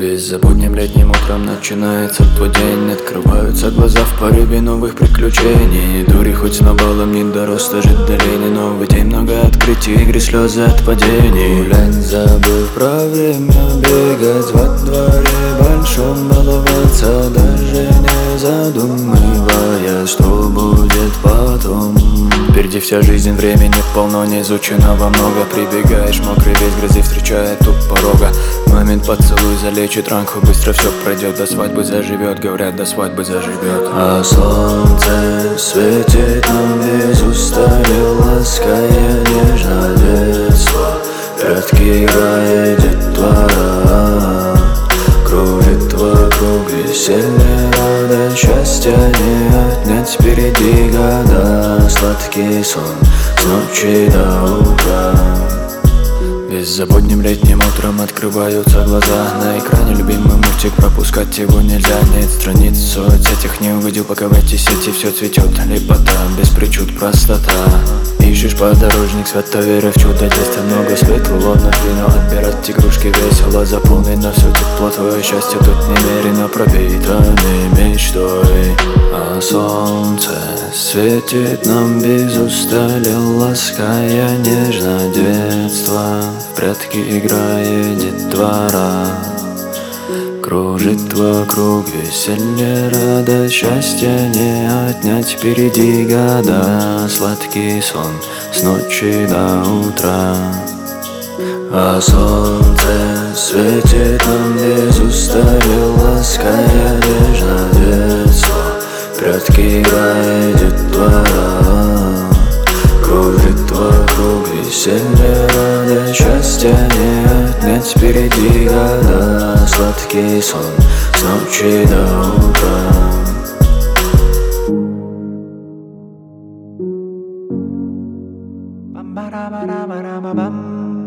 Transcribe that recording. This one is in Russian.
Беззаботным летним утром начинается твой день. Открываются глаза в порыве новых приключений. Не дури, хоть сноуболом не дорос, жить долине. Новый день, много открытий, игры, слезы от падений. Гулять, забыв про время, бегать во дворе большом, баловаться, даже не задумываясь, что будет потом. Впереди вся жизнь, времени полно, не изученного много. Прибегаешь, мокрый весь грязи встречает у порога. Момент поцелуй залечит ранку, быстро все пройдет. До свадьбы заживет, говорят, до свадьбы заживет. А солнце светит нам без устали, лаская нежно детство. Прятки играет детвора, кружит вокруг веселье, радость, счастья не отнять. Впереди года, сладкий сон с ночи до утра. Беззаботным летним утром открываются глаза. На экране любимый мультик, пропускать его нельзя. Нет страниц в соцсетях, не увидел, пока в эти сети все цветет. Лепота, без причуд, простота. Ищешь подорожник, свято веря в чудо. Детства много светлого внутри, но отбирать игрушки весело. Заполнено все тепло, твое счастье тут немерено пропитаны мечтой. А солнце светит нам без устали, лаская нежно детство. В прятки играет детвора, кружит вокруг веселье, радость, счастье не отнять. Впереди года, сладкий сон с ночи до утра. А солнце светит нам без устали, лаская нежно детство. Прятки играет детвора, кружит вокруг веселье, радость, счастья не отнять. Впереди года, сладкий сон с ночи до утра. Bam, ba, da, ba, da, ba, da, ba, bam.